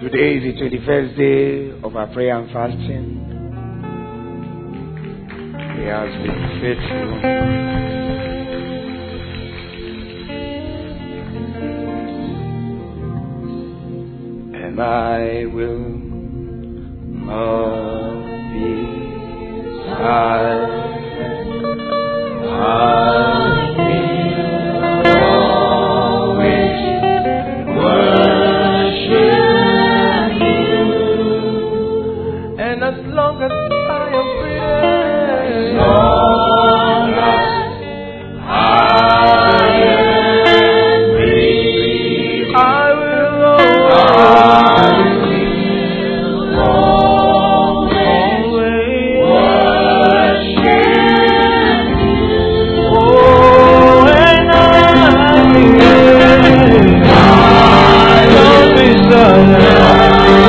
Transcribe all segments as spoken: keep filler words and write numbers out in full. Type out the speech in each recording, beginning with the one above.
Today is the twenty-first day of our prayer and fasting. He has been faithful. And I will not be silent. I will always worship. As long as I am free, as long as I am free, I will always, always worship you. Oh, and I will be silent.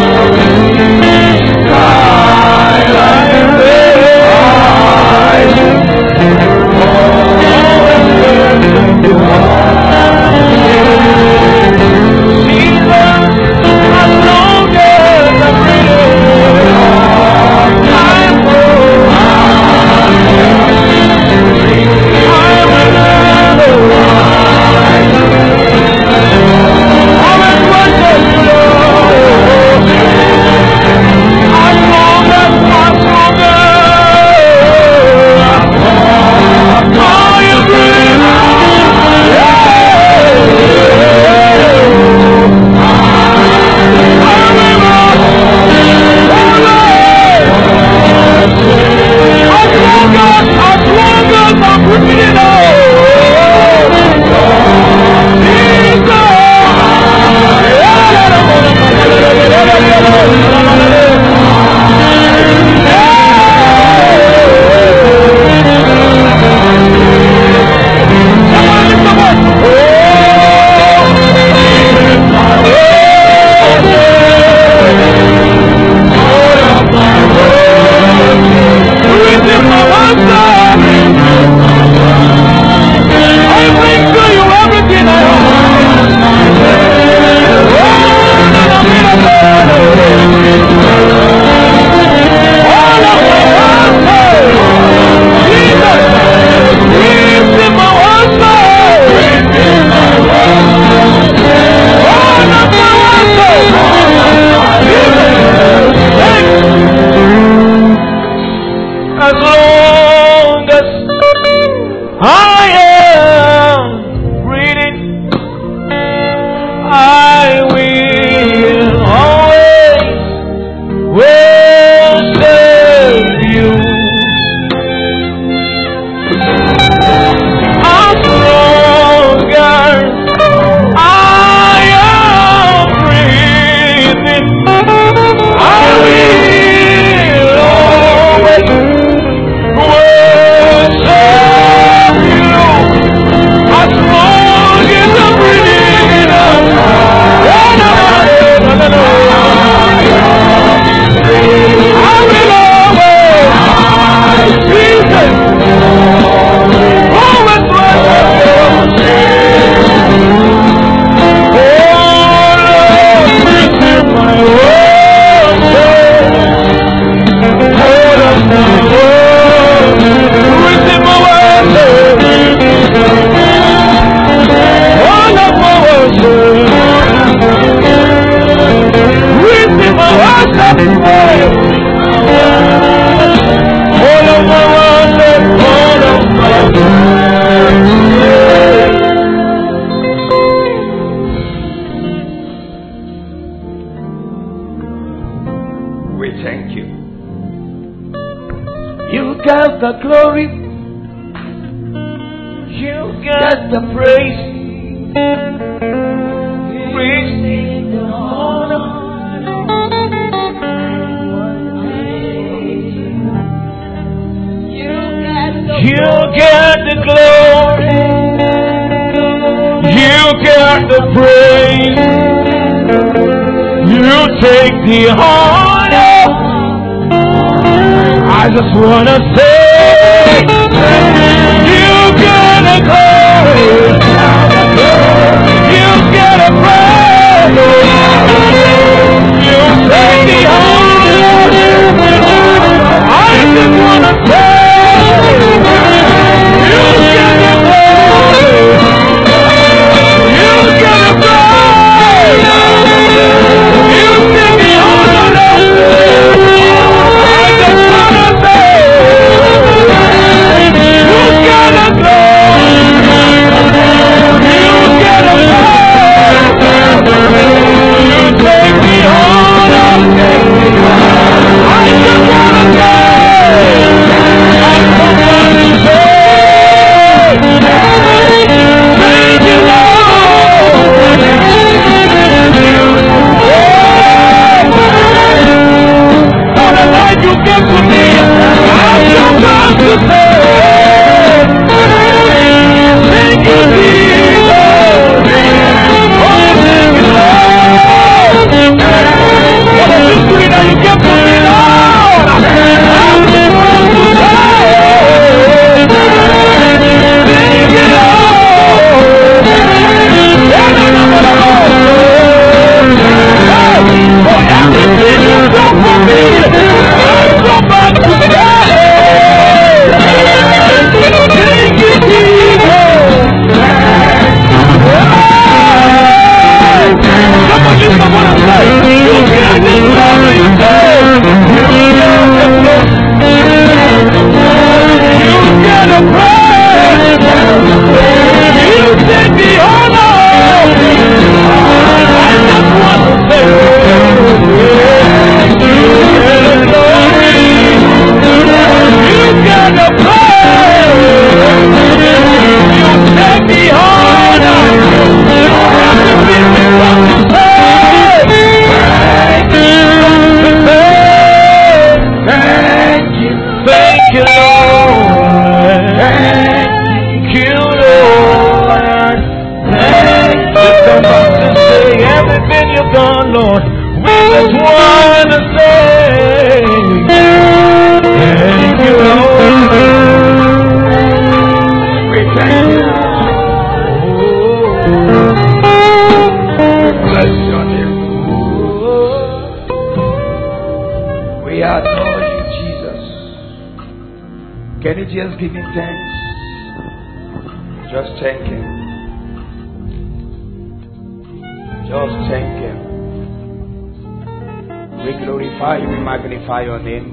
The glory, you get the praise, receive the honor. You get the glory, you get the praise, you take the honor. I just wanna say, you get a glory, you get a praise, you just wanna say thank you, Lord. We thank you. Oh, bless your name. Oh, we adore you, Jesus. Can you just give him thanks? Just thank him. Just thank him. We glorify you, we magnify your name.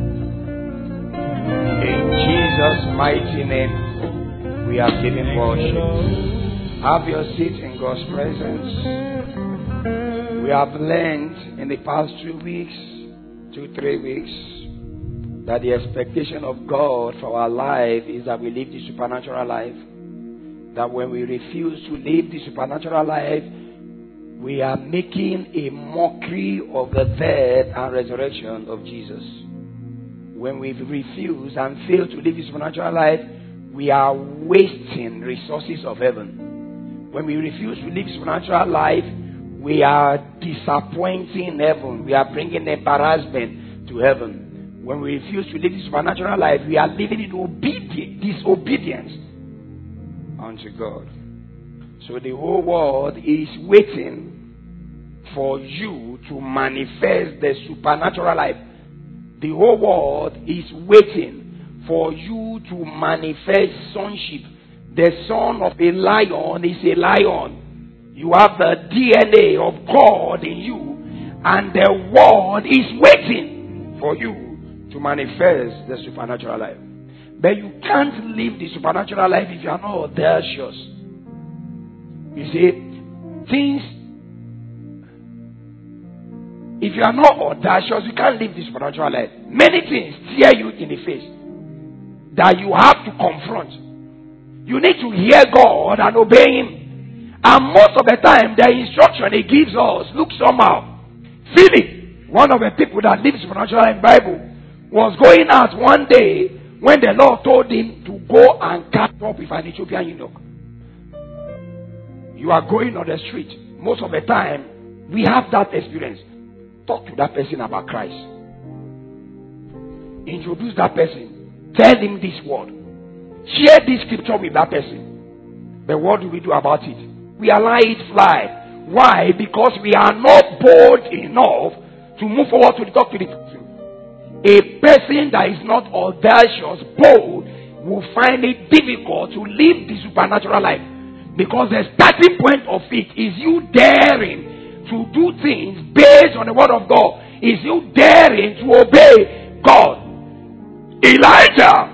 In Jesus' mighty name, we are giving worship. Have your seat in God's presence. We have learned in the past two weeks, two, three weeks, that the expectation of God for our life is that we live the supernatural life. That when we refuse to live the supernatural life, we are making a mockery of the death and resurrection of Jesus. When we refuse and fail to live the supernatural life, we are wasting resources of heaven. When we refuse to live supernatural life, we are disappointing heaven. We are bringing embarrassment to heaven. When we refuse to live the supernatural life, we are living in obedience, disobedience unto God. So the whole world is waiting for you to manifest the supernatural life. The whole world is waiting for you to manifest sonship. The son of a lion is a lion. You have the D N A of God in you, and the world is waiting for you to manifest the supernatural life. But you can't live the supernatural life if you are not audacious. You see, things, if you are not audacious, you can't live the supernatural life. Many things stare you in the face that you have to confront. You need to hear God and obey him. And most of the time, the instruction he gives us looks somehow. Philip, one of the people that lives supernatural in the Bible, was going out one day when the Lord told him to go and catch up with an Ethiopian eunuch. You are going on the street. Most of the time, we have that experience. Talk to that person about Christ. Introduce that person. Tell him this word. Share this scripture with that person. But what do we do about it? We allow it fly. Why? Because we are not bold enough to move forward to talk to the person. A person that is not audacious, bold, will find it difficult to live the supernatural life. Because the starting point of it is you daring to do things based on the word of God. Is you daring to obey God. Elijah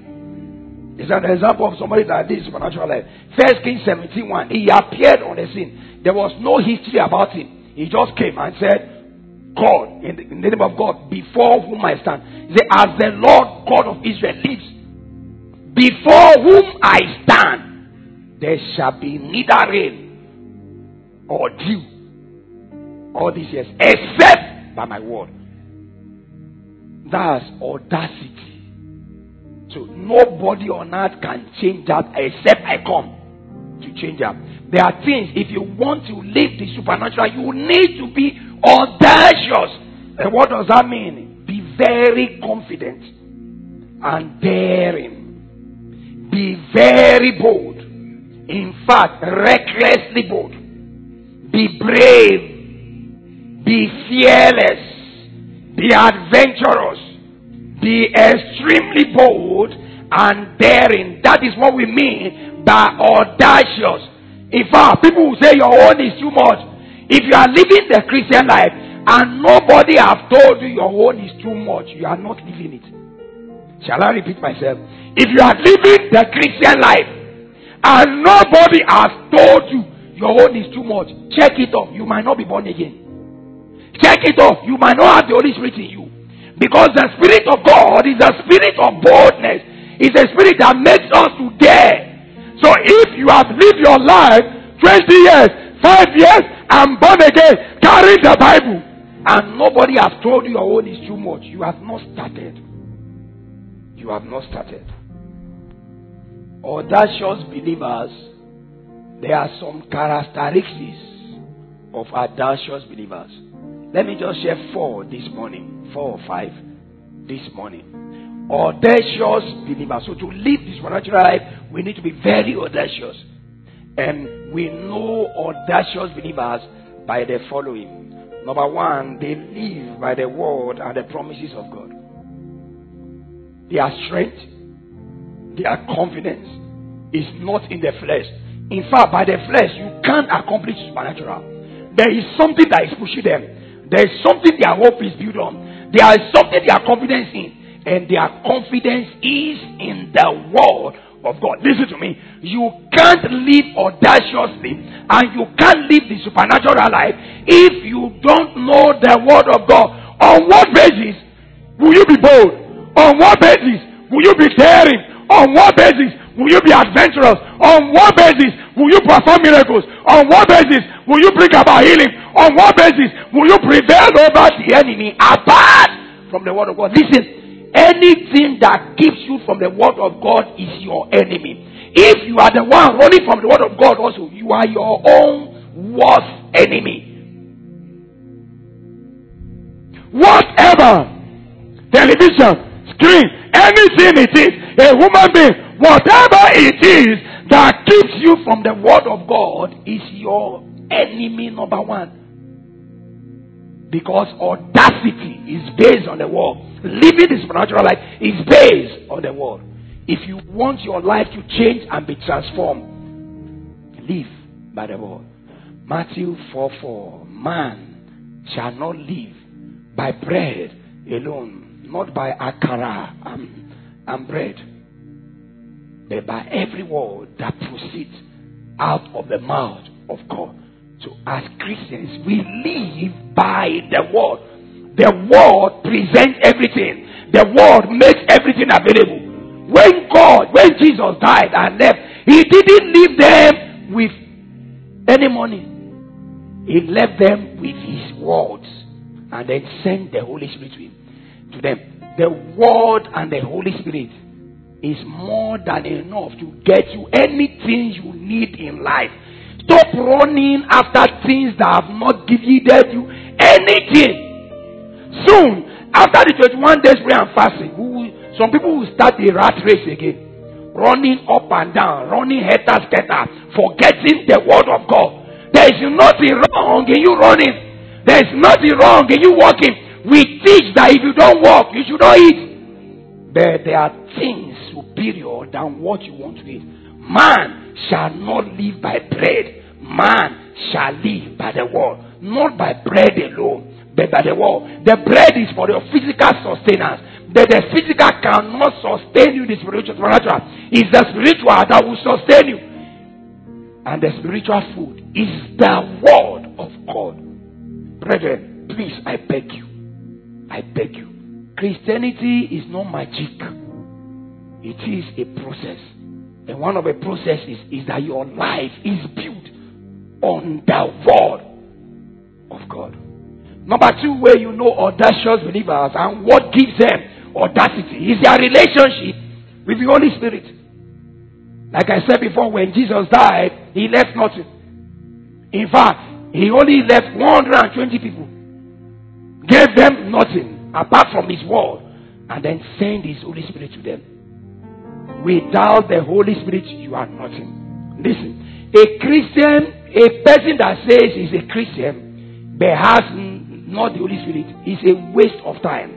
is an example of somebody that did supernatural life. First Kings seventeen one. He appeared on the scene. There was no history about him. He just came and said, God, in the, in the name of God, before whom I stand. He said, as the Lord God of Israel lives, before whom I stand, there shall be neither rain or dew all these years, except by my word. That's audacity. So nobody on earth can change that except I come to change that. There are things, if you want to live the supernatural, you need to be audacious. And what does that mean? Be very confident and daring. Be very bold. In fact, recklessly bold. Be brave. Be fearless. Be adventurous. Be extremely bold and daring. That is what we mean by audacious. In fact, people will say your own is too much. If you are living the Christian life and nobody have told you your own is too much, you are not living it. Shall I repeat myself? If you are living the Christian life and nobody has told you your own is too much, check it off. You might not be born again. Check it off. You might not have the Holy Spirit in you. Because the Spirit of God is a spirit of boldness. It's a spirit that makes us to dare. So if you have lived your life twenty years, five years, and born again, carrying the Bible, and nobody has told you your own is too much, you have not started. You have not started. Audacious believers, there are some characteristics of audacious believers. Let me just share four this morning. Four or five this morning. Audacious believers. So to live this supernatural life, we need to be very audacious. And we know audacious believers by the following. Number one, they live by the word and the promises of God. Their strength, their confidence is not in the flesh. In fact, by the flesh, you can't accomplish supernatural. There is something that is pushing them. There is something their hope is built on. There is something their confidence in. And their confidence is in the word of God. Listen to me. You can't live audaciously and you can't live the supernatural life if you don't know the word of God. On what basis will you be bold? On what basis will you be daring? On what basis will you be adventurous? On what basis will you perform miracles? On what basis will you bring about healing? On what basis will you prevail over the enemy apart from the word of God? Listen, anything that keeps you from the word of God is your enemy. If you are the one running from the word of God also, you are your own worst enemy. Whatever, television, screen, anything it is, a human being, whatever it is that keeps you from the word of God is your enemy number one. Because audacity is based on the word. Living the supernatural life is based on the word. If you want your life to change and be transformed, live by the word. Matthew four four. Man shall not live by bread alone, not by akara and, and bread, but by every word that proceeds out of the mouth of God. So as Christians, we live by the word. The word presents everything. The word makes everything available. When God, when Jesus died and left, he didn't leave them with any money. He left them with his words and then sent the Holy Spirit to him, to them. The word and the Holy Spirit is more than enough to get you anything you need in life. Stop running after things that have not given you anything. Soon, after the twenty-one days prayer and fasting, will, some people will start the rat race again. Running up and down, running helter skelter, forgetting the word of God. There is nothing wrong in you running. There is nothing wrong in you walking. We teach that if you don't walk, you should not eat. But there are things superior than what you want to eat. Man shall not live by bread. Man shall live by the word. Not by bread alone, but by the word. The bread is for your physical sustenance. But the physical cannot sustain you. The spiritual, spiritual is the spiritual that will sustain you. And the spiritual food is the word of God. Brethren, please, I beg you. I beg you. Christianity is not magic. It is a process. And one of the processes is that your life is built on the word of God. Number two, where you know audacious believers and what gives them audacity is their relationship with the Holy Spirit. Like I said before, when Jesus died, he left nothing. In fact, he only left one hundred twenty people. Gave them nothing apart from his word. And then sent his Holy Spirit to them. Without the Holy Spirit, you are nothing. Listen, a Christian, a person that says he's a Christian, but has not the Holy Spirit, is a waste of time.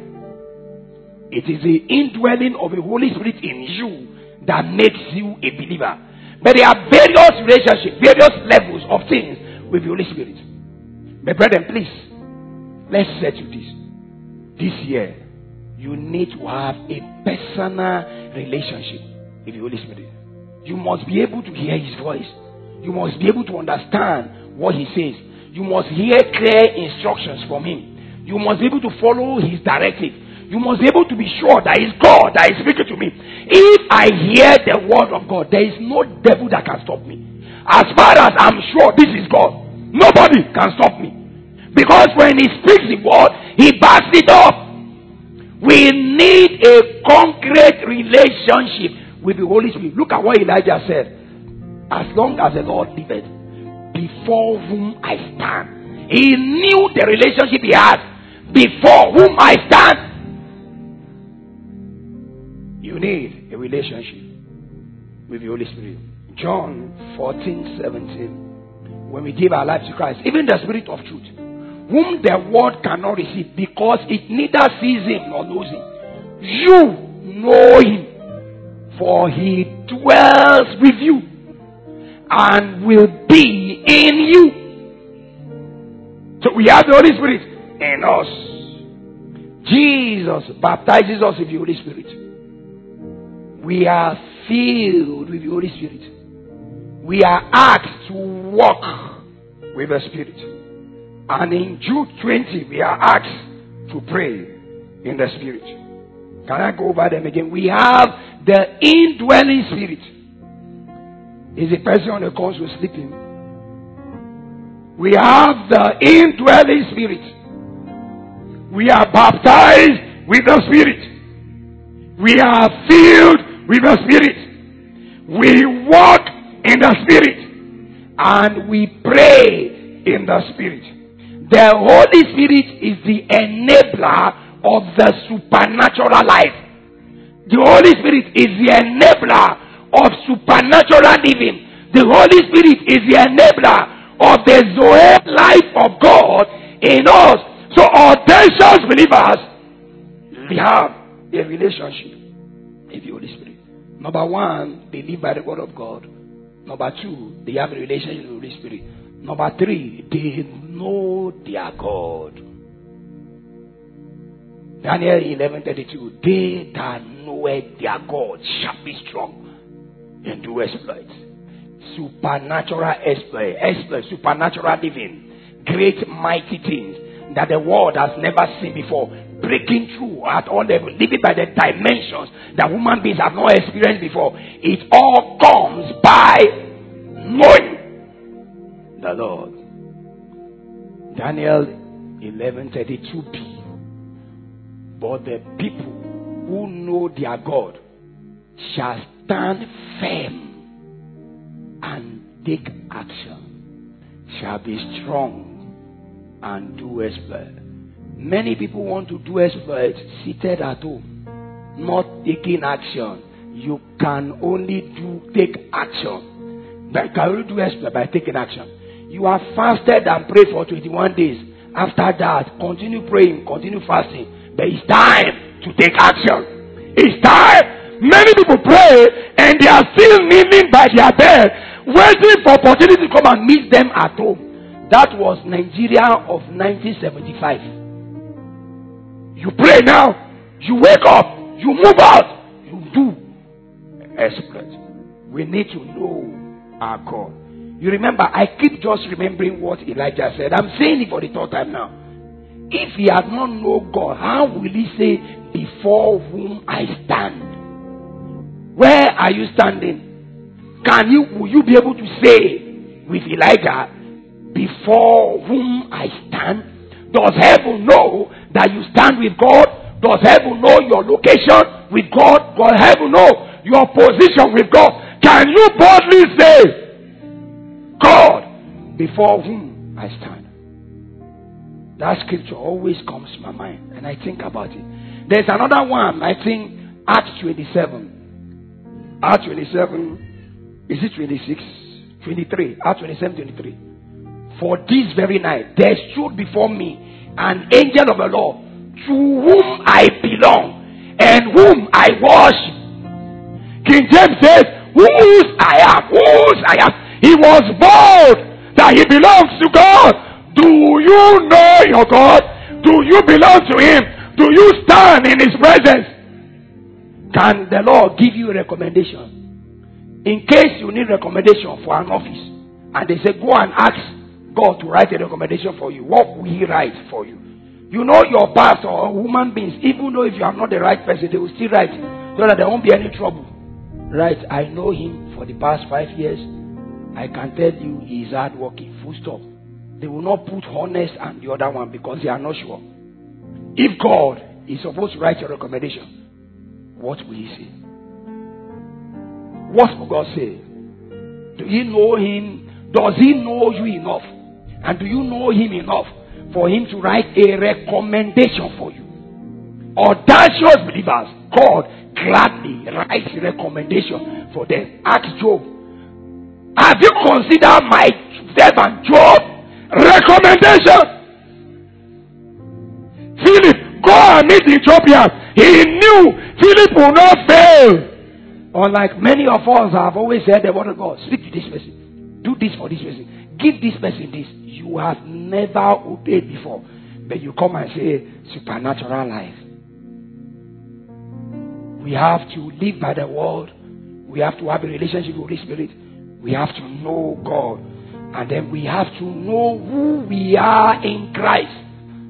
It is the indwelling of the Holy Spirit in you that makes you a believer. But there are various relationships, various levels of things with the Holy Spirit. But brethren, please, let's settle this. This year, you need to have a personal relationship with the Holy Spirit. You must be able to hear his voice. You must be able to understand what he says. You must hear clear instructions from him. You must be able to follow his directive. You must be able to be sure that it's God that is speaking to me. If I hear the word of God, there is no devil that can stop me. As far as I'm sure this is God, nobody can stop me. Because when he speaks the word, he backs it up. We need a concrete relationship with the Holy Spirit. Look at what Elijah said. As long as the Lord liveth, before whom I stand, He knew the relationship he had. Before whom I stand. You need a relationship with the Holy Spirit. John fourteen seventeen. When we give our life to Christ, even the Spirit of truth, whom the world cannot receive because it neither sees him nor knows him. You know him, for he dwells with you and will be in you. So we have the Holy Spirit in us. Jesus baptizes us with the Holy Spirit. We are filled with the Holy Spirit. We are asked to walk with the Spirit. And in Jude twenty, we are asked to pray in the Spirit. Can I go over them again? We have the indwelling Spirit. Is a person on the console sleeping? We have the indwelling Spirit. We are baptized with the Spirit. We are filled with the Spirit. We walk in the Spirit. And we pray in the Spirit. The Holy Spirit is the enabler of the supernatural life. The Holy Spirit is the enabler of supernatural living. The Holy Spirit is the enabler of the Zoe life of God in us. So audacious believers, we have a relationship with the Holy Spirit. Number one, they live by the word of God. Number two, they have a relationship with the Holy Spirit. Number three, they know their God. Daniel eleven thirty-two. They that know their God shall be strong and do exploits. Supernatural exploit, exploit, supernatural living, great mighty things that the world has never seen before, breaking through at all levels, living by the dimensions that human beings have not experienced before. It all comes by knowing the Lord. Daniel eleven thirty-two b. But the people who know their God shall stand firm and take action, shall be strong and do exploit. Many people want to do exploit seated at home, not taking action. You can only do take action. But you can only do exploit by taking action. You have fasted and prayed for twenty-one days. After that, continue praying, continue fasting. But it's time to take action. It's time. Many people pray and they are still kneeling by their bed, waiting for opportunity to come and meet them at home. That was Nigeria of nineteen seventy-five. You pray now, you wake up, you move out, you do exploit. We need to know our God. You remember, I keep just remembering what Elijah said. I'm saying it for the third time now. If he had not known God, how will he say, before whom I stand? Where are you standing? Can you, will you be able to say with Elijah, before whom I stand? Does heaven know that you stand with God? Does heaven know your location with God? Does heaven know your position with God? Can you boldly say, God, before whom I stand? That scripture always comes to my mind and I think about it. There's another one, I think, Acts twenty-seven. Acts twenty-seven, is it twenty-six? twenty-three. Acts twenty-seven, twenty-three. For this very night, there stood before me an angel of the Lord, to whom I belong and whom I worship. King James says, whose I am, whose I am. He was bold that he belongs to God. Do you know your God? Do you belong to him? Do you stand in his presence? Can the Lord give you a recommendation? In case you need recommendation for an office, and they say, go and ask God to write a recommendation for you, what will he write for you? You know your pastor or human beings, even though if you are not the right person, they will still write so that there won't be any trouble. Right? I know him for the past five years. I can tell you he is hardworking. Full stop. They will not put honest and the other one because they are not sure. If God is supposed to write your recommendation, what will he say? What will God say? Do you know him? Does he know you enough And do you know him enough for him to write a recommendation for you? Audacious believers, God gladly writes a recommendation for them. Ask Job, have you considered my servant Job? Recommendation. Philip, go and meet the Ethiopian. He knew Philip will not fail. Unlike many of us have always said the word of God, speak to this person, do this for this person, give this person this. You have never obeyed before, but you come and say supernatural life. We have to live by the word. We have to have a relationship with the Holy Spirit. We have to know God, and then we have to know who we are in Christ.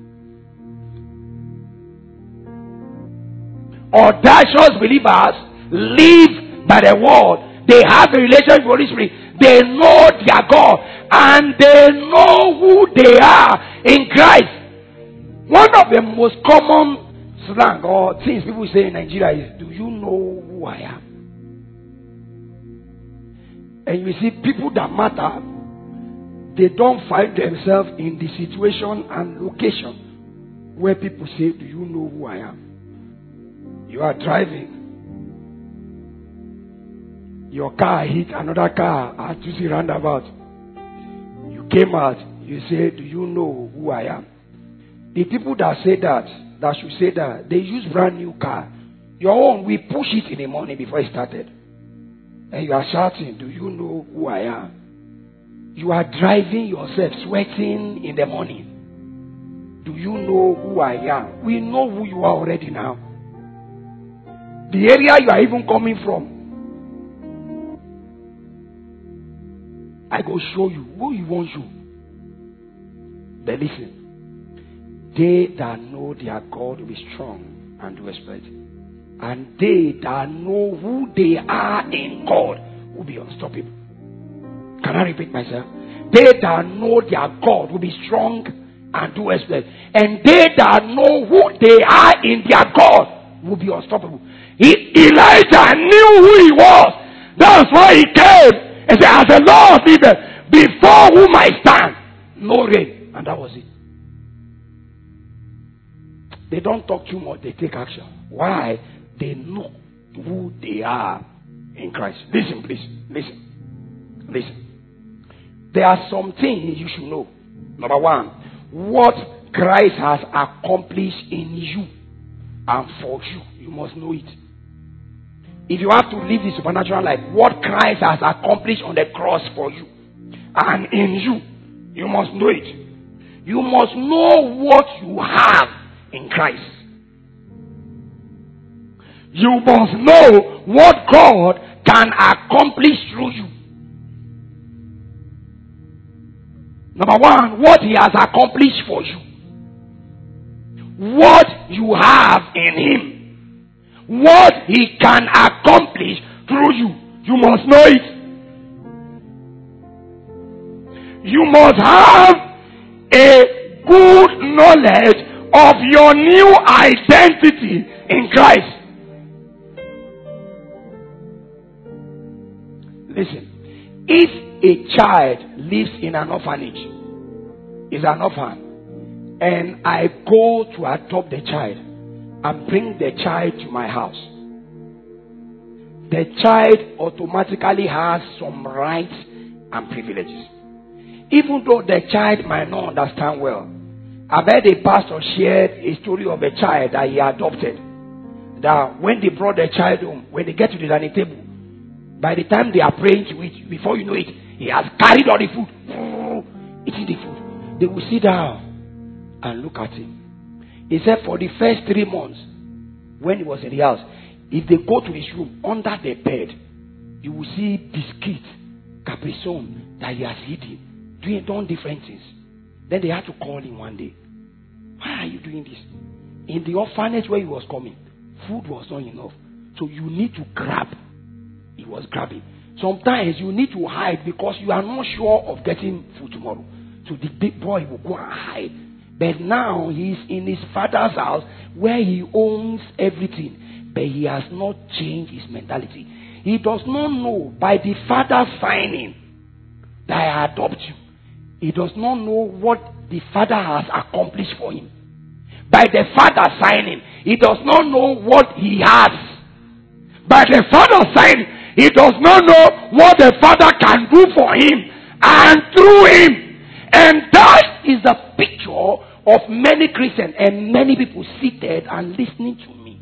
Audacious believers live by the word. They have a relationship with the Holy Spirit. They know their God, and they know who they are in Christ. One of the most common slang or things people say in Nigeria is, do you know who I am? And you see, people that matter, they don't find themselves in the situation and location where people say, do you know who I am? You are driving. Your car hit another car at Tusi roundabout. You came out, you say, do you know who I am? The people that say that, that should say that, they use brand new car. Your own, we push it in the morning before it started. And you are shouting, do you know who I am? You are driving yourself, sweating in the morning. Do you know who I am? We know who you are already now. The area you are even coming from, I go show you who you want you. But listen, they that know their God will be strong and do exploit. And they that know who they are in God will be unstoppable. Can I repeat myself? They that know their God will be strong and do exploit. And they that know who they are in their God will be unstoppable. He, Elijah knew who he was. That's why he came and said, as the Lord liveth, before whom I stand, no rain. And that was it. They don't talk too much, they take action. Why? They know who they are in Christ. Listen, please. Listen. Listen. There are some things you should know. Number one, what Christ has accomplished in you and for you. You must know it. If you have to live the supernatural life, what Christ has accomplished on the cross for you and in you, you must know it. You must know what you have in Christ. You must know what God can accomplish through you. Number one, what he has accomplished for you. What you have in him. What he can accomplish through you. You must know it. You must have a good knowledge of your new identity in Christ. Listen, if a child lives in an orphanage, is an orphan, and I go to adopt the child and bring the child to my house, the child automatically has some rights and privileges. Even though the child might not understand well. I bet a pastor shared a story of a child that he adopted. That when they brought the child home, when they get to the dining table, by the time they are praying to it, before you know it, he has carried all the food, eating the food. They will sit down and look at him. He said for the first three months, when he was in the house, if they go to his room, under the bed, you will see biscuits, Capri-Sun that he has hidden, doing done different things. Then they had to call him one day. Why are you doing this? In the orphanage where he was coming, food was not enough. So you need to grab. He was grabbing. Sometimes you need to hide because you are not sure of getting food tomorrow. So the big boy will go and hide. But now he is in his father's house where he owns everything. But he has not changed his mentality. He does not know by the father signing that I adopt you. He does not know what the Father has accomplished for him. By the Father signing, he does not know what he has. By the Father signing, he does not know what the Father can do for him and through him. And that is the picture of many Christians and many people seated and listening to me.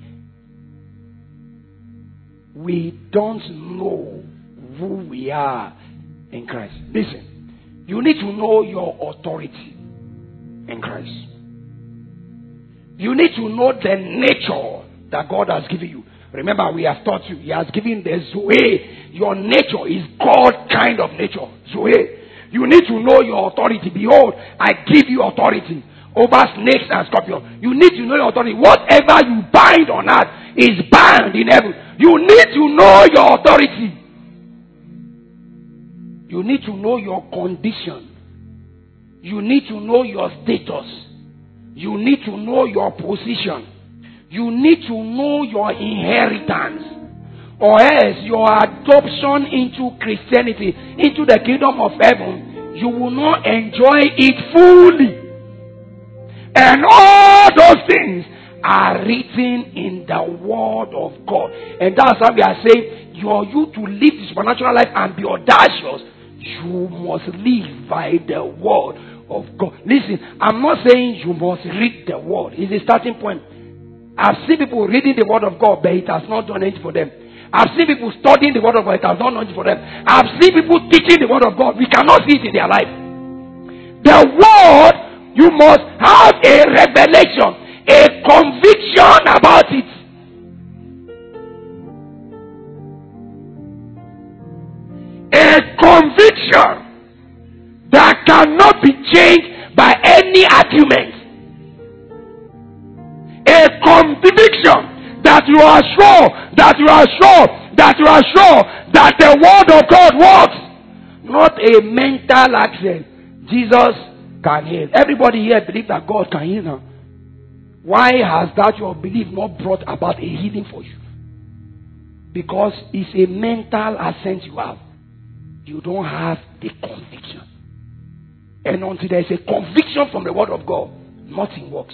We don't know who we are in Christ. Listen, you need to know your authority in Christ. You need to know the nature that God has given you. Remember, we have taught you, He has given the Zoe. Your nature is God kind of nature. Zoe. You need to know your authority. Behold, I give you authority over snakes and scorpions. You need to know your authority. Whatever you bind on earth is bound in heaven. You need to know your authority. You need to know your condition. You need to know your status. You need to know your position. You need to know your inheritance. Or else your adoption into Christianity, into the kingdom of heaven, you will not enjoy it fully. And all those things are written in the Word of God. And that's why we are saying, for you to live the supernatural life and be audacious, you must live by the Word of God. Listen, I'm not saying you must read the Word. It's a starting point. I've seen people reading the Word of God, but it has not done anything for them. I've seen people studying the Word of God, it has not done anything for them. I've seen people teaching the Word of God. We cannot see it in their life. The Word, you must have a revelation, a conviction about it. A conviction that cannot be changed by any argument. A conviction that you are sure, that you are sure, that you are sure that the Word of God works. Not a mental accent. Jesus can heal. Everybody here believes that God can heal now. Why has that your belief not brought about a healing for you? Because it's a mental assent you have. You don't have the conviction. And until there is a conviction from the Word of God, nothing works.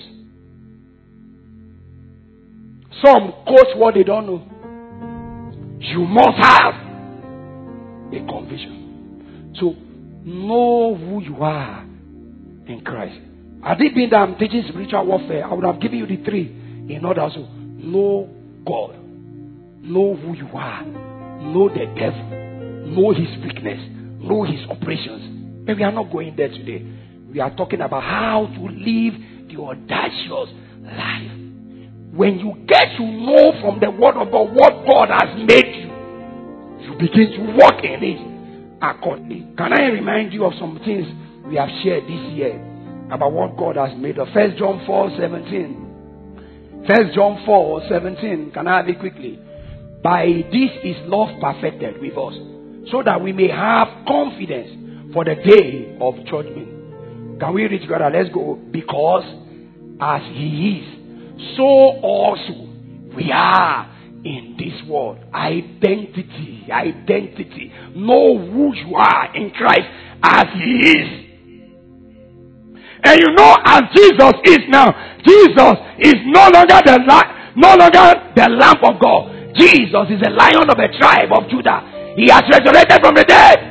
Some quote what they don't know. You must have a conviction. So, know who you are in Christ. Had it been that I'm teaching spiritual warfare, I would have given you the three in order to know God, know who you are, know the devil, know his weakness, know his operations. But we are not going there today. We are talking about how to live the audacious life. When you get to know from the Word of God what God has made you, you begin to walk in it accordingly. Can I remind you of some things we have shared this year about what God has made of? First John four seventeen. First John four seventeen. Can I have it quickly? By this is love perfected with us, so that we may have confidence for the day of judgment. Can we read together? Let's go. Because as He is, so also we are in this world. Identity, identity. Know who you are in Christ as He is. And you know, as Jesus is now, Jesus is no longer the la- no longer the Lamb of God. Jesus is the Lion of the tribe of Judah. He has resurrected from the dead.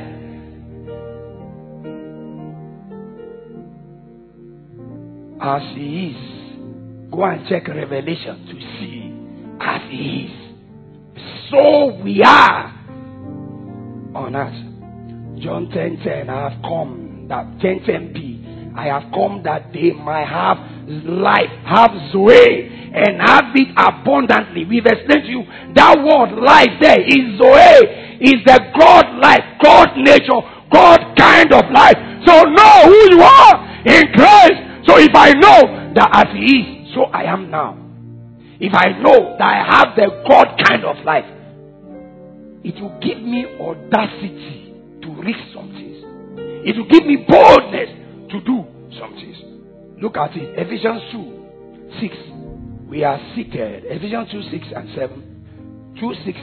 As He is. Go and check Revelation to see as He is. So we are on earth. John ten ten. I have come that ten ten b. I have come that they might have life, have Zoe, and have it abundantly. We've explained to you that word life there is Zoe, is the God life, God nature, God kind of life. So know who you are in Christ. So if I know that as He is, so I am now. If I know that I have the God kind of life, it will give me audacity to risk some things. It will give me boldness to do some things. Look at it. Ephesians two six. We are seated. Ephesians two six and seven. two six.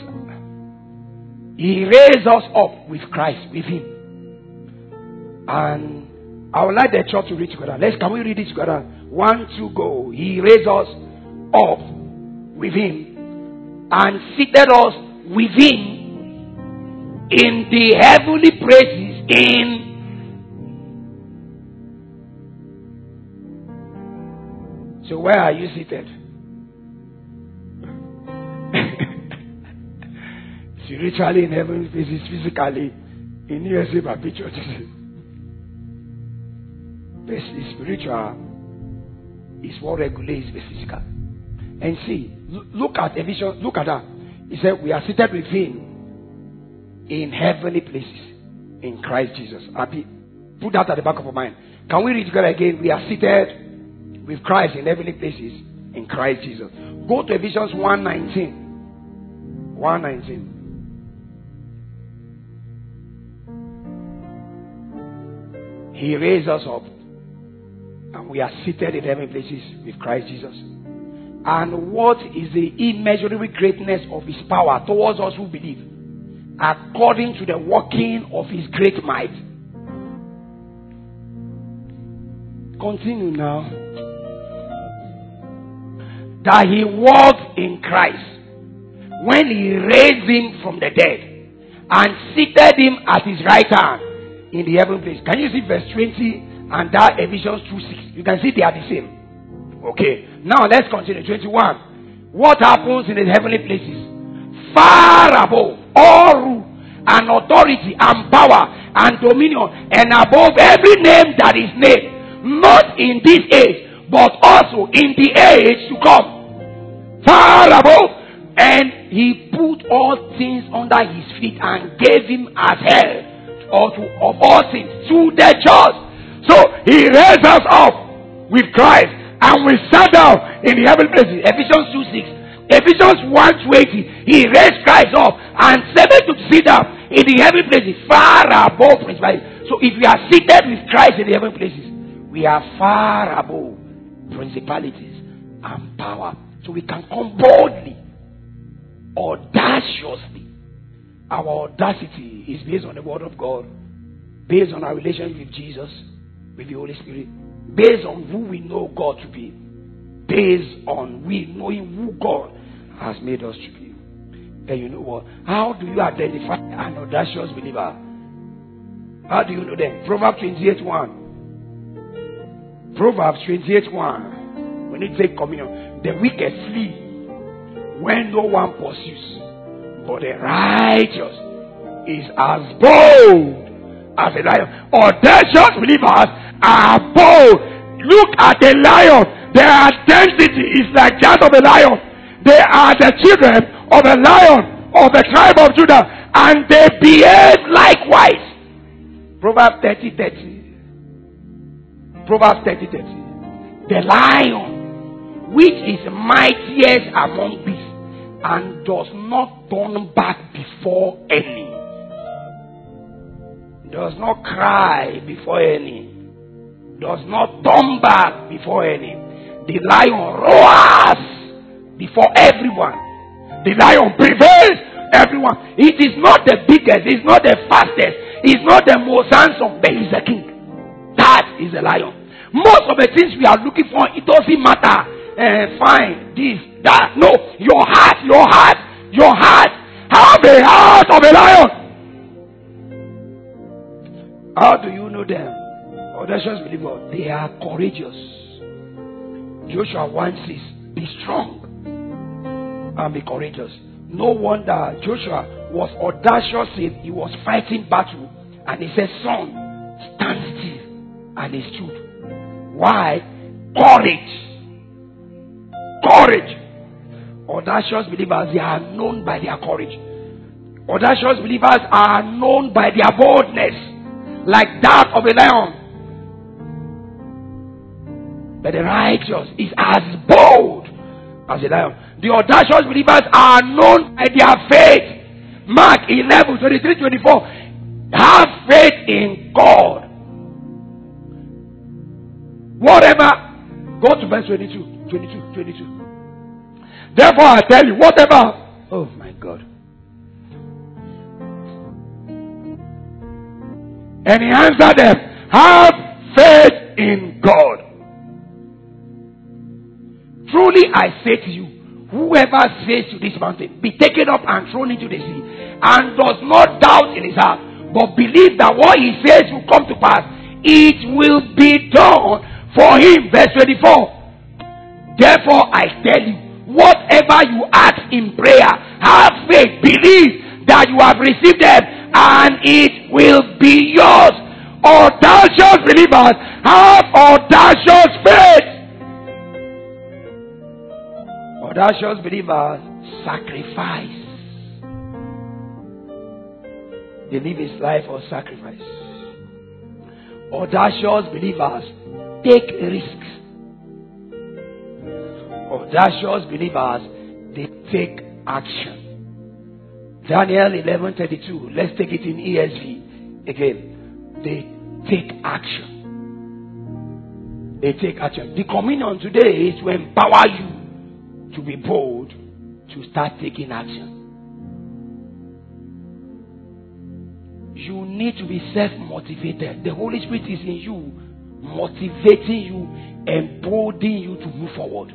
He raised us up with Christ, with Him. And I would like the church to read together. Let's can we read it together? One, two, go. He raised us up with him and seated us with him in the heavenly places in So where are you seated? Spiritually in heavenly places, physically in U S A Baptist churches. The spiritual is what regulates the physical. And see, look at Ephesians, look at that. He said, we are seated with him in heavenly places in Christ Jesus. Put that at the back of our mind. Can we read together again? We are seated with Christ in heavenly places in Christ Jesus. Go to Ephesians one nineteen. one nineteen. He raised us up, and we are seated in heavenly places with Christ Jesus. And what is the immeasurable greatness of his power towards us who believe, according to the working of his great might? Continue now. That he walked in Christ when he raised him from the dead and seated him at his right hand in the heavenly place. Can you see verse twenty and that Ephesians two six? You can see they are the same. Okay. Now let's continue. twenty-one. What happens in the heavenly places? Far above all rule and authority and power and dominion and above every name that is named, not in this age, but also in the age to come. Far above. And he put all things under his feet and gave him as head or to, of all things to the church. So he raised us up with Christ and we sat down in the heavenly places. Ephesians two six. Ephesians one twenty. He raised Christ up and set him to sit down in the heavenly places far above principalities. So if we are seated with Christ in the heavenly places, we are far above principalities and power. So we can come boldly, audaciously. Our audacity is based on the word of God, based on our relationship with Jesus, with the Holy Spirit, based on who we know God to be, based on we knowing who God has made us to be. And you know what? How do you identify an audacious believer? How do you know them? Proverbs twenty-eight one. Proverbs twenty-eight one. When you take communion, the wicked flee when no one pursues, but the righteous is as bold as a lion. Audacious believers are bold. Look at the lion. Their identity is like that of a lion. They are the children of a lion of the tribe of Judah, and they behave likewise. Proverbs thirty thirty. Proverbs thirty thirty. The lion, which is mightiest among beasts, and does not turn back before any, does not cry before any, does not turn back before any. The lion roars before everyone. The lion prevails everyone. It is not the biggest, it's not the fastest, it's not the most handsome, but he's a king. That is a lion. Most of the things we are looking for, it doesn't matter. Uh, fine, this, that. No, your heart, your heart, your heart. Have the heart of a lion. How do you know them? Audacious believers, they are courageous. Joshua one says, be strong and be courageous. No wonder Joshua was audacious in he was fighting battle, and he said, son, stand still, and he stood. Why? Courage. Courage. Audacious believers, they are known by their courage. Audacious believers are known by their boldness, like that of a lion. But the righteous is as bold as a lion. The audacious believers are known by their faith. Mark eleven, twenty-three, twenty-four. Have faith in God. Whatever. Go to verse twenty-two, twenty-two, twenty-two. Therefore I tell you, whatever. Oh my God. And he answered them, have faith in God. Truly I say to you, whoever says to this mountain, be taken up and thrown into the sea, and does not doubt in his heart, but believe that what he says will come to pass, it will be done for him. Verse twenty-four. Therefore I tell you, whatever you ask in prayer, have faith, believe that you have received them, and it will be yours. Audacious believers have audacious faith. Audacious believers sacrifice. They live his life of sacrifice. Audacious believers take risks. Audacious believers, they take action. Daniel eleven thirty-two. Let's take it in E S V again. They take action. They take action. The communion today is to empower you to be bold, to start taking action. You need to be self-motivated. The Holy Spirit is in you, motivating you, emboldening you to move forward.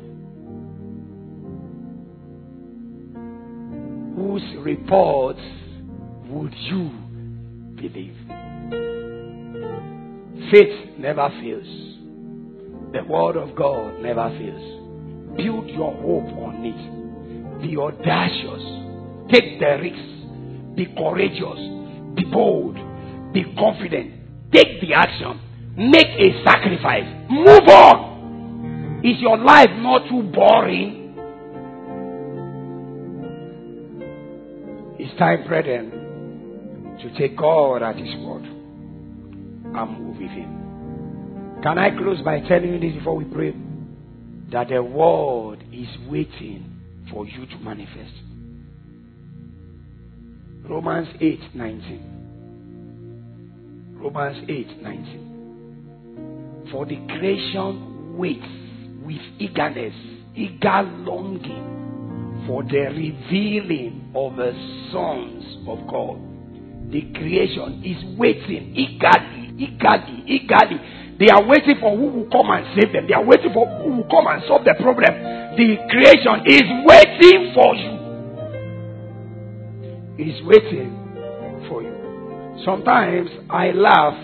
Whose reports would you believe? Faith never fails. The word of God never fails. Build your hope on it. Be audacious. Take the risks. Be courageous. Be bold. Be confident. Take the action. Make a sacrifice. Move on. Is your life not too boring? It's time, brethren, to take God at his word and move with him. Can I close by telling you this before we pray? That the word is waiting for you to manifest. Romans eight nineteen. Romans eight nineteen. For the creation waits with eagerness, eager longing for the revealing of the sons of God. The creation is waiting eagerly, eagerly, eagerly. They are waiting for who will come and save them. They are waiting for who will come and solve the problem. The creation is waiting for you. It is waiting for you. Sometimes I laugh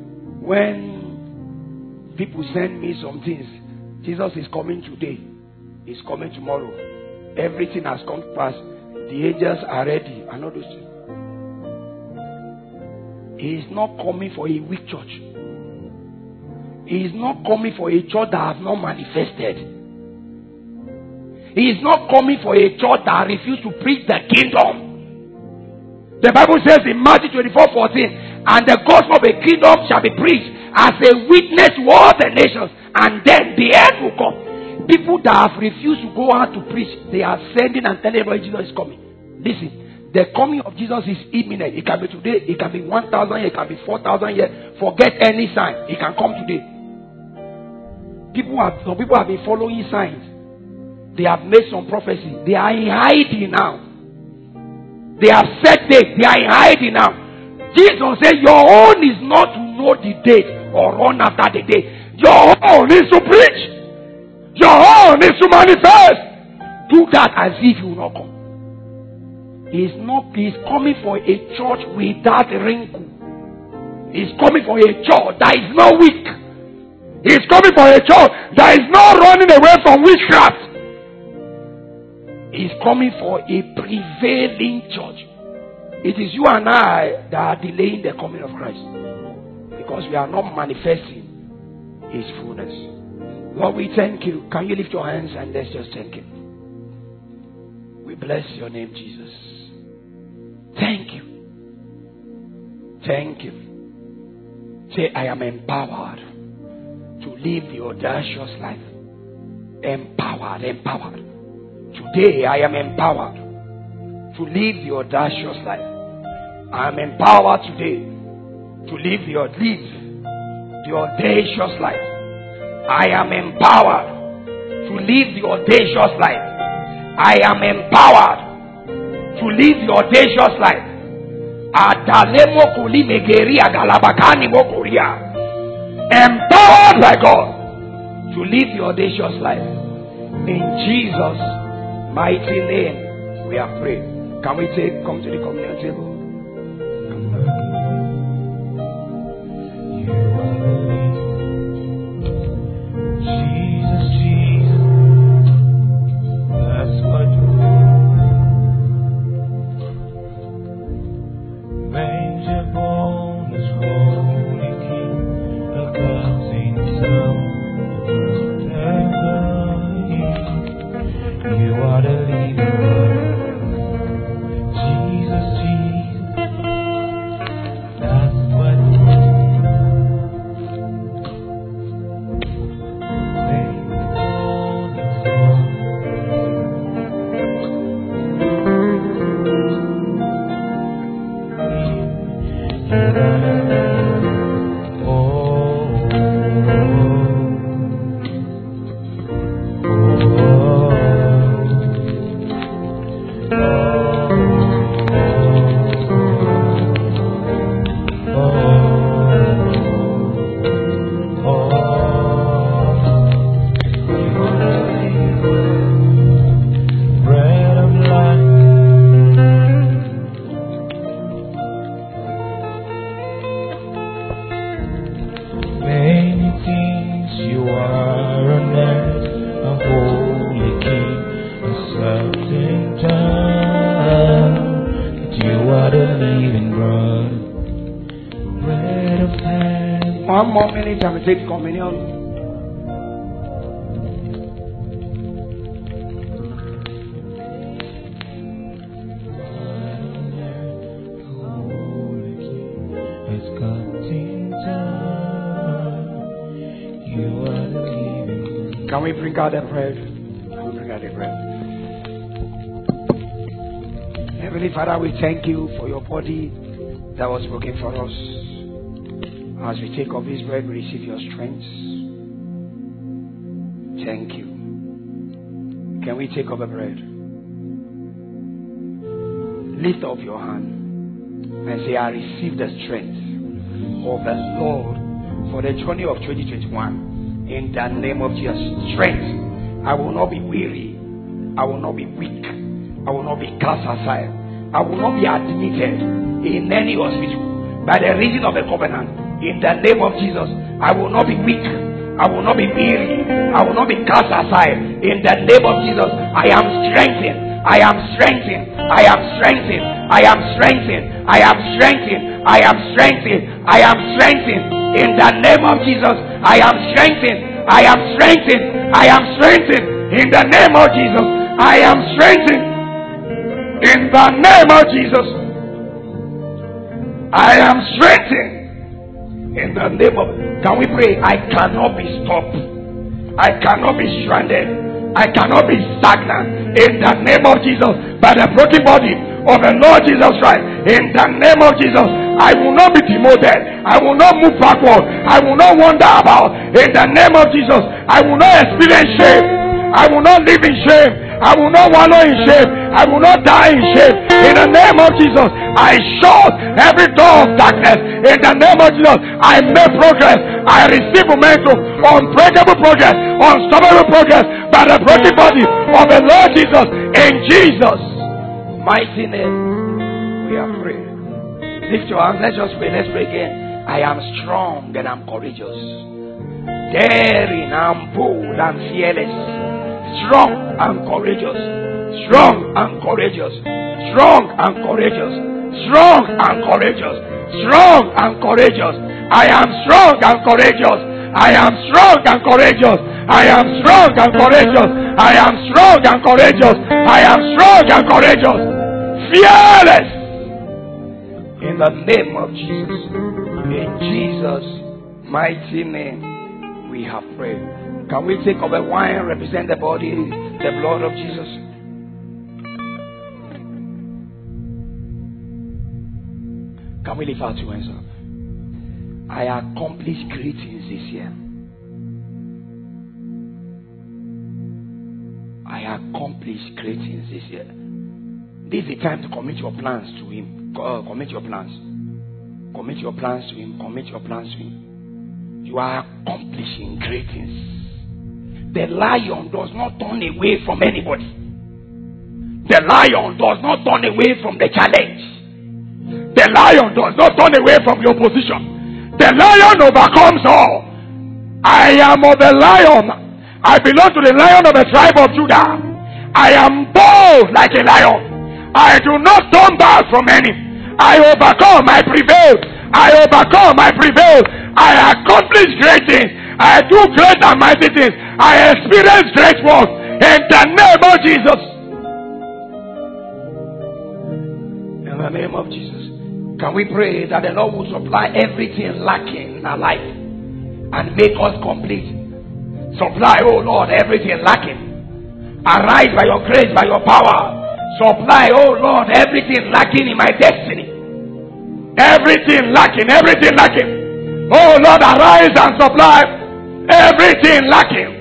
when people send me some things. Jesus is coming today. He's coming tomorrow. Everything has come to pass. The angels are ready. And all those things. He is not coming for a weak church. He is not coming for a church that has not manifested. He is not coming for a church that refused to preach the kingdom. The Bible says in Matthew twenty-four fourteen, and the gospel of the kingdom shall be preached as a witness to all the nations, and then the end will come. People that have refused to go out to preach, they are sending and telling everybody Jesus is coming. Listen, the coming of Jesus is imminent. It can be today, it can be one thousand years, it can be four thousand years. Forget any sign, it can come today. People have, some people have been following signs. They have made some prophecy. They are in hiding now. They have set date. They are in hiding now. Jesus said, your own is not to know the date or run after the date. Your own is to preach. Your own is to manifest. Do that as if you will not come. He's not. He's coming for a church without wrinkle. He's coming for a church that is not weak. He's coming for a church that is not running away from witchcraft. He's coming for a prevailing church. It is you and I that are delaying the coming of Christ, because we are not manifesting his fullness. Lord, we thank you. Can you lift your hands and let's just thank him? We bless your name, Jesus. Thank you. Thank you. Say, I am empowered to live the audacious life. Empowered, empowered. Today I am empowered to live the audacious life. I am empowered today to live the, live the audacious life. I am empowered to live the audacious life. I am empowered to live the audacious life. Adalemo kuli megeri agalabakani mokoria. empowered by God to live your audacious life. In Jesus' mighty name, we are praying. Can we take, come to the communion table? Jesus, Jesus, that's what manger born is holy King, the cleansing Son of the You are the living God. Jesus, Jesus, that's what Can we take communion? Can we bring out the bread? Can we bring out the bread? Heavenly Father, we thank you for your body that was broken for us. As we take of this bread, we receive your strength. Thank you. Can we take of the bread? Lift up your hand and say, I receive the strength of the Lord for the journey of twenty twenty-one. In the name of Jesus. Strength. I will not be weary. I will not be weak. I will not be cast aside. I will not be admitted in any hospital by the reason of a covenant. In the name of Jesus, I will not be weak. I will not be weary. I will not be cast aside. In the name of Jesus, I am strengthened. I am strengthened. I am strengthened. I am strengthened. I am strengthened. I am strengthened. I am strengthened. In the name of Jesus, I am strengthened. I am strengthened. I am strengthened. In the name of Jesus, I am strengthened. In the name of Jesus, I am strengthened. In the name of, can we pray? I cannot be stopped. I cannot be stranded. I cannot be stagnant. In the name of Jesus, by the broken body of the Lord Jesus Christ. In the name of Jesus, I will not be demoted. I will not move backward. I will not wander about. In the name of Jesus, I will not experience shame. I will not live in shame. I will not wallow in shame. I will not die in shame. In the name of Jesus, I shut every door of darkness. In the name of Jesus, I make progress. I receive momentum, unbreakable progress, unstoppable progress by the broken body of the Lord Jesus. In Jesus' mighty name, we are praying. Lift your hands. Let's just pray. Let's pray again. I am strong and I'm courageous. Daring, I'm bold, I'm fearless. Strong and courageous. Strong and courageous. Strong and courageous. Strong and courageous. Strong and courageous. I am strong and courageous. I am strong and courageous. I am strong and courageous. I am strong and courageous. I am strong and courageous. Fearless. In the name of Jesus. In Jesus' mighty name, we have prayed. Can we take of a wine, represent the body, the blood of Jesus? Can we lift our two hands up? I accomplished great things this year. I accomplished great things this year. This is the time to commit your plans to Him. Uh, commit your plans. Commit your plans to Him. Commit your plans to Him. you are accomplishing great things. The lion does not turn away from anybody. The lion does not turn away from the challenge. The lion does not turn away from your position. The lion overcomes all. I am of the lion. I belong to the lion of the tribe of Judah. I am bold like a lion. I do not turn back from any. I overcome, I prevail. I overcome, I prevail. I accomplish great things. I do great and mighty things. I experience great work in the name of Jesus. In the name of Jesus. Can we pray that the Lord will supply everything lacking in our life and make us complete? Supply, oh Lord, everything lacking. Arise by your grace, by your power. Supply, oh Lord, everything lacking in my destiny. Everything lacking, everything lacking. Oh Lord, arise and supply everything lacking.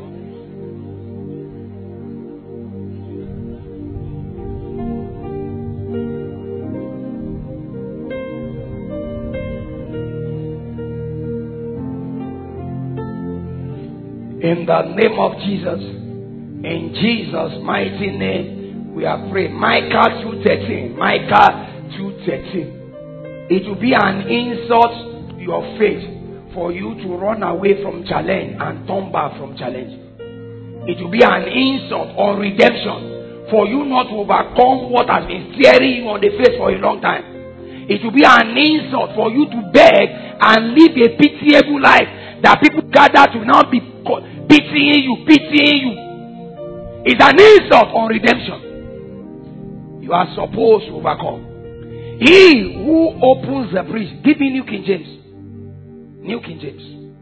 In the name of Jesus, in Jesus' mighty name, we are praying. Micah two thirteen. Micah two thirteen. It will be an insult to your faith for you to run away from challenge and turn back from challenge. It will be an insult or redemption for you not to overcome what has been staring you on the face for a long time. It will be an insult for you to beg and live a pitiable life that people gather to now be pitying you, pitying you. It's an insult on redemption. You are supposed to overcome. He who opens the bridge. Give me New King James. New King James.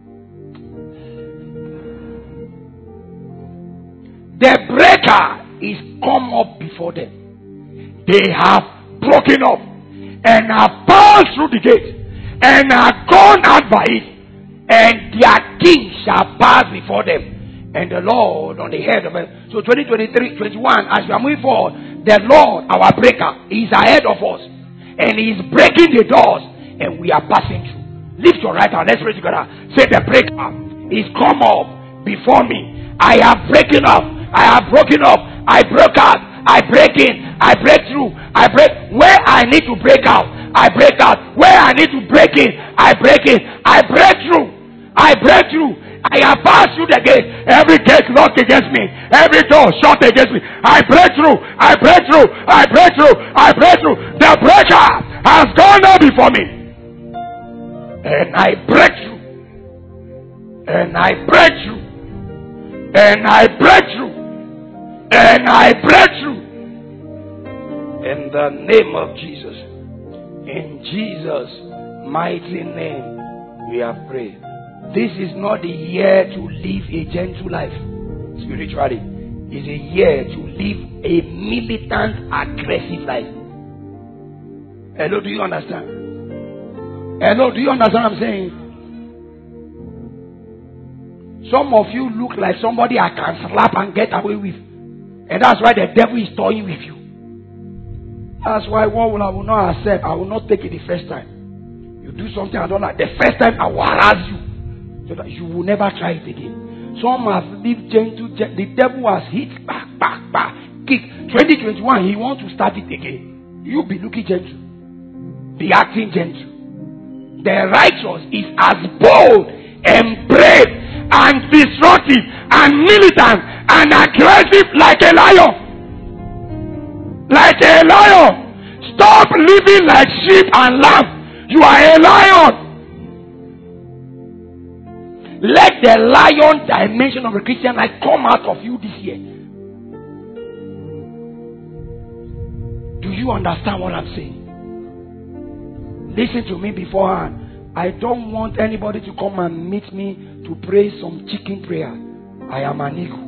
The breaker is come up before them. They have broken up and have passed through the gate and are gone out by it. And their king shall pass before them, and the Lord on the head of them. So twenty twenty-three, twenty-one, as we are moving forward, the Lord, our breaker, is ahead of us, and He is breaking the doors, and we are passing through. Lift your right hand, let's pray together. Say, the breaker is come up before me. I have broken up. I have broken up. I broke out. I break in. I break through. I break where I need to break out. I break out. Where I need to break in, I break in. I break through. I break through. I have passed through the gate. Every gate locked against me. Every door shut against me. I break through. I break through. I break through. I break through. The breaker has gone out before me. And I break through. And I break through. And I break through. And I break through. In the name of Jesus. In Jesus' mighty name, we have prayed. This is not the year to live a gentle life spiritually. It's a year to live a militant, aggressive life. Hello, do you understand? Hello, do you understand what I'm saying? Some of you look like somebody I can slap and get away with. And that's why the devil is toying with you. That's why what will I will not accept. I will not take it the first time. You do something I don't like. The first time I will harass you, so that you will never try it again. Some have lived gentle. The devil has hit back, back, back, kick. twenty twenty-one, he wants to start it again. You be looking gentle. Be acting gentle. The righteous is as bold and brave and destructive and militant and aggressive like a lion. Like a lion. Stop living like sheep and lamb. You are a lion. Let the lion dimension of a Christian life come out of you this year. Do you understand what I'm saying? Listen to me beforehand. I don't want anybody to come and meet me to pray some chicken prayer. I am an eagle.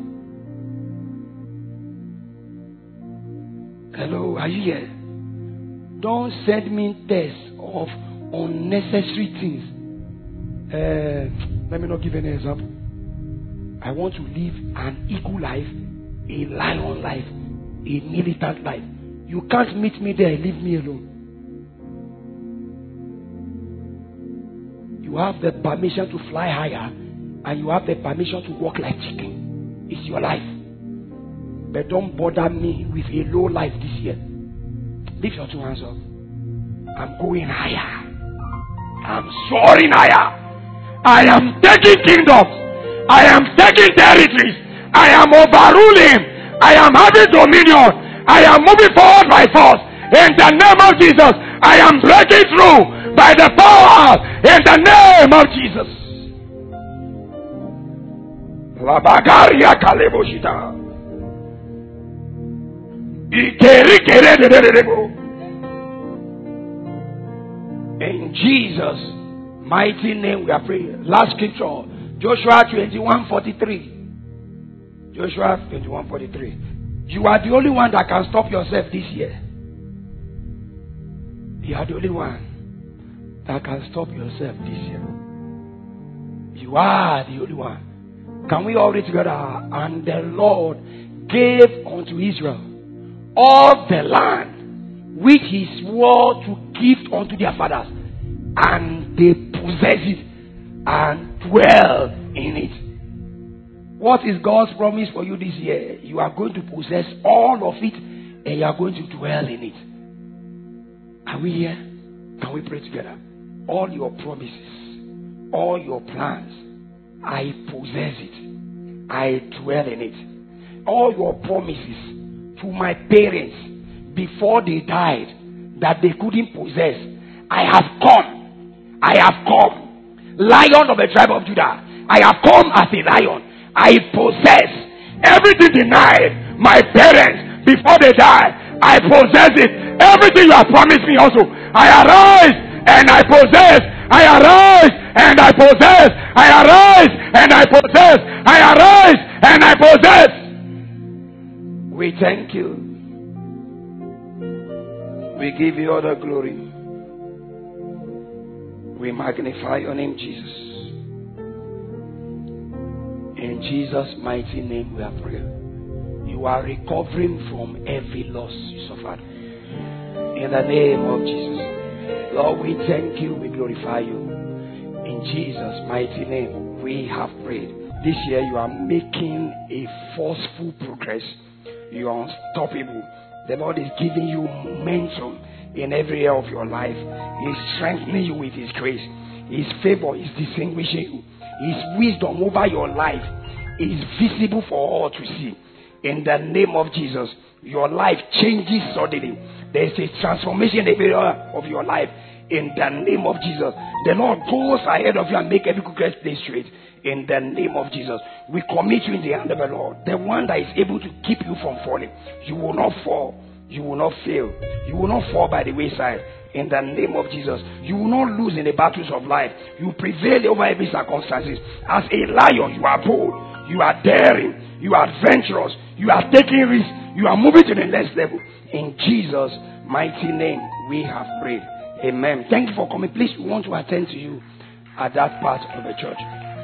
Hello, are you here? Don't send me tests of unnecessary things. Uh, let me not give any example. I want to live an eagle life, a lion life, a militant life. You can't meet me there and leave me alone. You You have the permission to fly higher, and you have the permission to walk like chicken. It's your life. But don't bother me with a low life this year. Lift your two hands up. I'm going higher. I'm soaring higher. I am taking kingdoms. I am taking territories. I am overruling. I am having dominion. I am moving forward by force. In the name of Jesus, I am breaking through by the power in the name of Jesus. Labagaria kaleboshita. In Jesus' mighty name we are praying. Last scripture, Joshua twenty-one forty-three. Joshua twenty-one forty-three. You are the only one that can stop yourself this year. You are the only one that can stop yourself this year. You are the only one. Can we all read together? And the Lord gave unto Israel all the land which he swore to give unto their fathers, and they possess it and dwell in it. What is God's promise for you this year? You are going to possess all of it, and you are going to dwell in it. Are we here? Can we pray together? All your promises, all your plans, I possess it. I dwell in it. All your promises to my parents before they died that they couldn't possess, I have come. I have come. Lion of the tribe of Judah, I have come as a lion. I possess everything denied my parents before they die. I possess it. Everything you have promised me also. I arise and I possess. I arise and I possess. I arise and I possess. I arise and I possess. We thank you. We give you all the glory. We magnify your name, Jesus. In Jesus' mighty name we are praying. You are recovering from every loss you suffered. In the name of Jesus. Lord, we thank you. We glorify you. In Jesus' mighty name we have prayed. This year you are making a forceful progress. You are unstoppable. The Lord is giving you momentum in every area of your life. He is strengthening you with His grace. His favor is distinguishing you. His wisdom over your life is visible for all to see. In the name of Jesus, your life changes suddenly. There is a transformation in every area of your life. In the name of Jesus, the Lord goes ahead of you and make every crooked place straight. In the name of Jesus, we commit you in the hand of the Lord, the one that is able to keep you from falling. You will not fall. You will not fail. You will not fall by the wayside. In the name of Jesus, you will not lose in the battles of life. You prevail over every circumstances. As a lion, you are bold. You are daring. You are adventurous. You are taking risks. You are moving to the next level. In Jesus' mighty name, we have prayed. Amen. Thank you for coming. Please, we want to attend to you at that part of the church.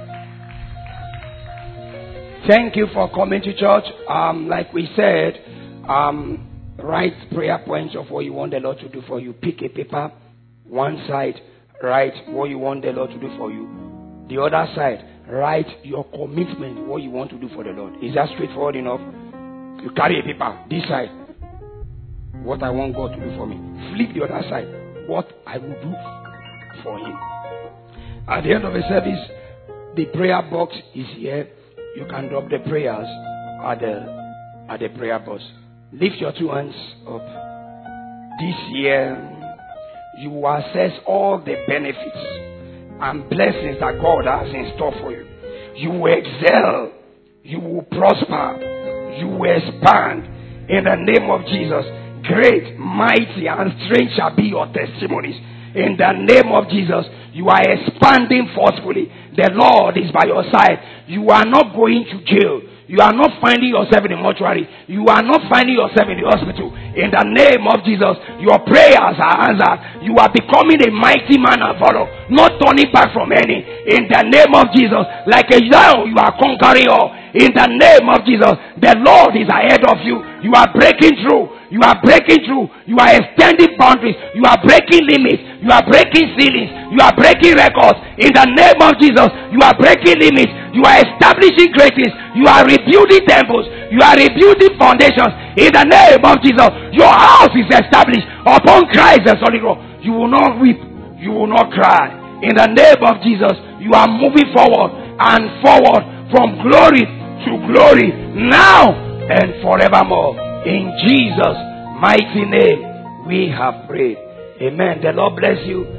Thank you for coming to church. Um, like we said, um, write prayer points of what you want the Lord to do for you. Pick a paper. One side, write what you want the Lord to do for you. The other side, write your commitment, what you want to do for the Lord. Is that straightforward enough? You carry a paper. This side, what I want God to do for me. Flip the other side, what I will do for Him. At the end of the service, the prayer box is here. You can drop the prayers at the at the prayer box. Lift your two hands up. This year, you will access all the benefits and blessings that God has in store for you. You will excel. You will prosper. You will expand. In the name of Jesus, great, mighty, and strange shall be your testimonies. In the name of Jesus, you are expanding forcefully. The Lord is by your side. You are not going to jail. You are not finding yourself in the mortuary. You are not finding yourself in the hospital. In the name of Jesus, your prayers are answered. You are becoming a mighty man of valor, not turning back from any. In the name of Jesus, like a lion, you are conquering all. In the name of Jesus, the Lord is ahead of you. You are breaking through. You are breaking through. You are extending boundaries. You are breaking limits. You are breaking ceilings. You are breaking records. In the name of Jesus, you are breaking limits. You are establishing greatness. You are rebuilding temples. You are rebuilding foundations. In the name of Jesus, your house is established upon Christ the solid rock. You will not weep. You will not cry. In the name of Jesus, you are moving forward and forward from glory to glory now and forevermore. In Jesus' mighty name, we have prayed. Amen. The Lord bless you.